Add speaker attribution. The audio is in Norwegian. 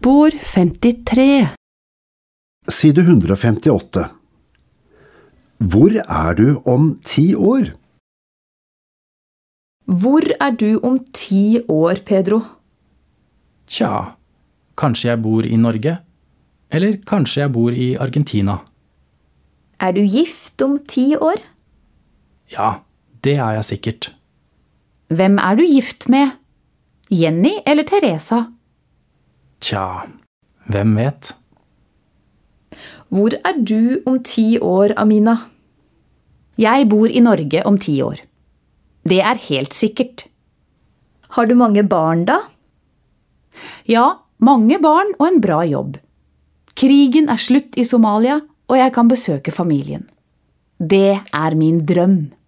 Speaker 1: Spor 53.
Speaker 2: Side 158. Hvor er du om 10 år?
Speaker 3: Hvor er du om 10 år, Pedro?
Speaker 4: Tja, kanskje jeg bor i Norge? Eller kanskje jeg bor i Argentina?
Speaker 3: Er du gift om 10 år?
Speaker 4: Ja, det er jeg sikkert.
Speaker 1: Hvem er du gift med? Jenny eller Teresa?
Speaker 4: Tja, hvem vet?
Speaker 3: Hvor er du om 10 år, Amina?
Speaker 1: Jeg bor i Norge om 10 år. Det er helt sikkert.
Speaker 3: Har du mange barn da?
Speaker 1: Ja, mange barn og en bra jobb. Krigen er slutt i Somalia, og jeg kan besøke familien. Det er min drøm.